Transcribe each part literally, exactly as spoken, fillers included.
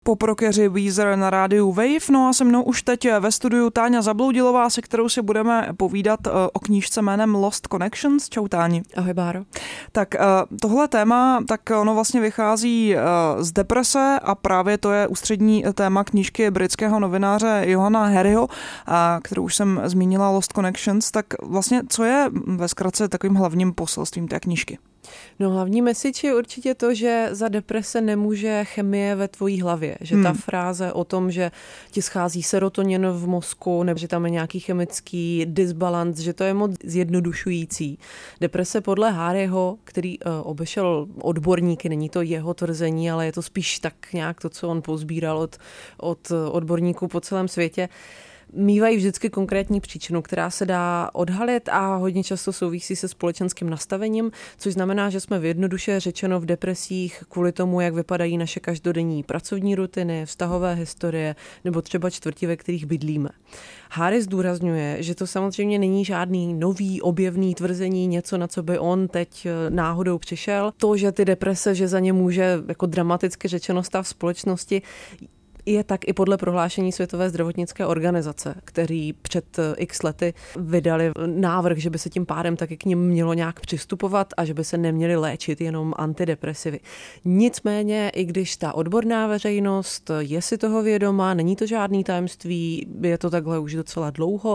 Poprokeři Weezer na rádiu Wave, no a se mnou už teď ve studiu Táňa Zabloudilová, se kterou si budeme povídat o knížce jménem Lost Connections. Čau Táni. Ahoj Báro. Tak tohle téma, tak ono vlastně vychází z deprese a právě to je ústřední téma knížky britského novináře Johana Harryho, kterou už jsem zmínila, Lost Connections. Tak vlastně co je ve zkratce takovým hlavním poselstvím té knížky? No hlavní message je určitě to, že za deprese nemůže chemie ve tvojí hlavě. Že hmm. ta fráze o tom, že ti schází serotonin v mozku, nebo že tam je nějaký chemický disbalans, že to je moc zjednodušující. Deprese podle Harryho, který uh, obešel odborníky, není to jeho tvrzení, ale je to spíš tak nějak to, co on pozbíral od, od odborníků po celém světě, mívají vždycky konkrétní příčinu, která se dá odhalit a hodně často souvisí se společenským nastavením, což znamená, že jsme v jednoduše řečeno v depresích kvůli tomu, jak vypadají naše každodenní pracovní rutiny, vztahové historie nebo třeba čtvrti, ve kterých bydlíme. Harry zdůrazňuje, že to samozřejmě není žádný nový objevný tvrzení, něco, na co by on teď náhodou přišel. To, že ty deprese, že za ně může jako dramaticky řečeno stav společnosti, je tak i podle prohlášení Světové zdravotnické organizace, který před x lety vydali návrh, že by se tím pádem taky k nim mělo nějak přistupovat a že by se neměly léčit jenom antidepresivy. Nicméně, i když ta odborná veřejnost je si toho vědomá, není to žádný tajemství, je to takhle už docela dlouho,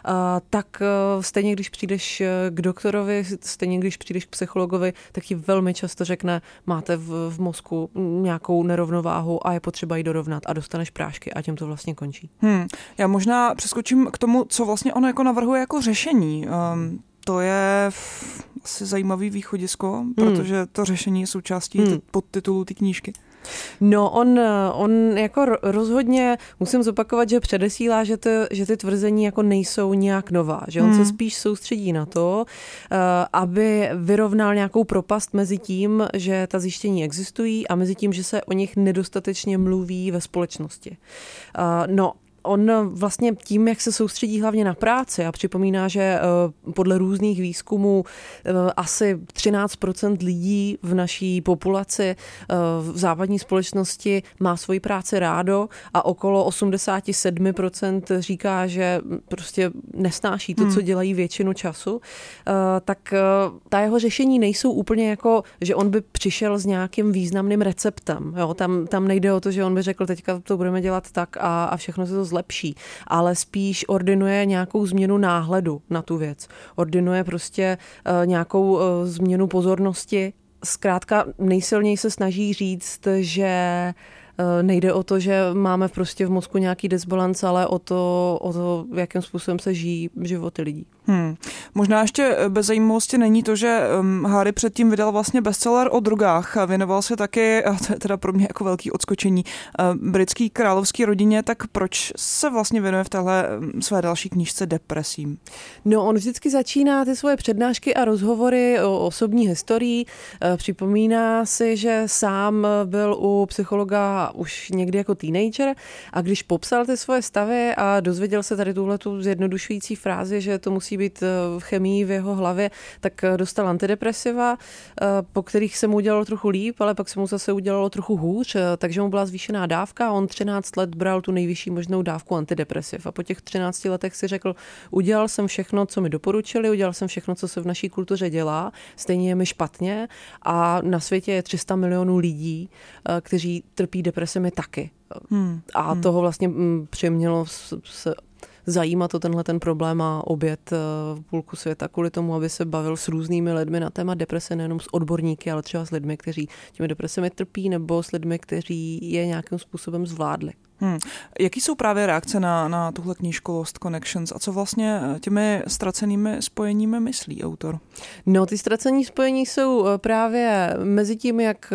tak stejně když přijdeš k doktorovi, stejně když přijdeš k psychologovi, tak ti velmi často řekne, máte v, v mozku nějakou nerovnováhu a je potřeba ji dorovnat. A dostaneš prášky a tím to vlastně končí. Hmm. Já možná přeskočím k tomu, co vlastně ono jako navrhuje jako řešení. Um, to je asi zajímavý východisko, hmm. protože to řešení je součástí hmm. podtitulu té knížky. No on, on jako rozhodně, musím zopakovat, že předesílá, že, to, že ty tvrzení jako nejsou nějak nová, že on hmm. se spíš soustředí na to, aby vyrovnal nějakou propast mezi tím, že ta zjištění existují a mezi tím, že se o nich nedostatečně mluví ve společnosti. No, on vlastně tím, jak se soustředí hlavně na práci a připomíná, že podle různých výzkumů asi třináct procent lidí v naší populaci v západní společnosti má svoji práci rádo a okolo osmdesát sedm procent říká, že prostě nesnáší to, co dělají většinu času, tak ta jeho řešení nejsou úplně jako, že on by přišel s nějakým významným receptem. Jo? Tam, tam nejde o to, že on by řekl, teďka to budeme dělat tak a, a všechno se to zlepší, ale spíš ordinuje nějakou změnu náhledu na tu věc. Ordinuje prostě uh, nějakou uh, změnu pozornosti. Zkrátka nejsilněji se snaží říct, že nejde o to, že máme prostě v mozku nějaký disbalans, ale o to, o to, jakým způsobem se žijí životy lidí. Hmm. Možná ještě bez zajímavosti není to, že um, Harry předtím vydal vlastně bestseller o drogách. Věnoval se taky, a to je teda pro mě jako velký odskočení, uh, britský královský rodině, tak proč se vlastně věnuje v téhle um, své další knížce depresím? No on vždycky začíná ty svoje přednášky a rozhovory o osobní historii. Uh, připomíná si, že sám byl u psychologa už někdy jako teenager a když popsal ty svoje stavy a dozvěděl se tady tuhletu zjednodušující frázi, že to musí být v chemii v jeho hlavě, tak dostal antidepresiva, po kterých se mu udělalo trochu líp, ale pak se mu zase udělalo trochu hůř, takže mu byla zvýšená dávka a on třináct let bral tu nejvyšší možnou dávku antidepresiv a po těch třinácti letech si řekl, udělal jsem všechno, co mi doporučili, udělal jsem všechno, co se v naší kultuře dělá, stejně je mi špatně a na světě je tři sta milionů lidí, kteří trpí depresemi taky. Hmm. A hmm. toho vlastně přimělo se zajímat o tenhle ten problém a obět v půlku světa kvůli tomu, aby se bavil s různými lidmi na téma deprese, nejenom s odborníky, ale třeba s lidmi, kteří těmi depresemi trpí, nebo s lidmi, kteří je nějakým způsobem zvládli. Hmm. Jaký jsou právě reakce na, na tuhle knížku Lost Connections a co vlastně těmi ztracenými spojeními myslí autor? No, ty ztracení spojení jsou právě mezi tím, jak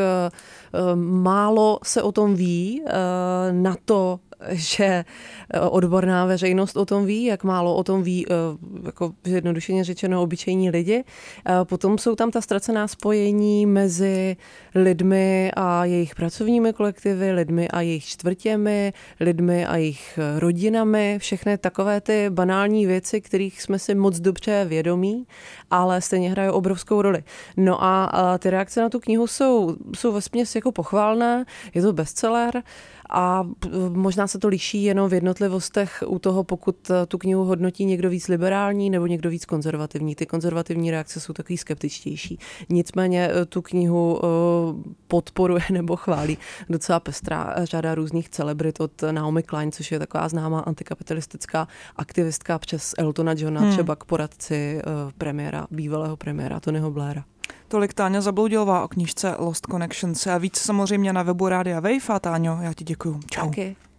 málo se o tom ví, na to, že odborná veřejnost o tom ví, jak málo o tom ví, jako zjednodušeně řečeno, obyčejní lidi. Potom jsou tam ta ztracená spojení mezi lidmi a jejich pracovními kolektivy, lidmi a jejich čtvrtěmi, lidmi a jejich rodinami, všechny takové ty banální věci, kterých jsme si moc dobře vědomí, ale stejně hrají obrovskou roli. No a ty reakce na tu knihu jsou, jsou vesměs jako jako pochválné, je to bestseller a možná se to liší jenom v jednotlivostech u toho, pokud tu knihu hodnotí někdo víc liberální nebo někdo víc konzervativní. Ty konzervativní reakce jsou takový skeptičtější. Nicméně tu knihu podporuje nebo chválí docela pestrá řada různých celebrit od Naomi Klein, což je taková známá antikapitalistická aktivistka, přes Eltona Johna, hmm. třeba k poradci premiéra, bývalého premiéra Tonyho Blaira. Tolik Táňa Zabloudilová o knížce Lost Connections a víc samozřejmě na webu Rádia Wave. A Táňo, já ti děkuju. Čau. Taky.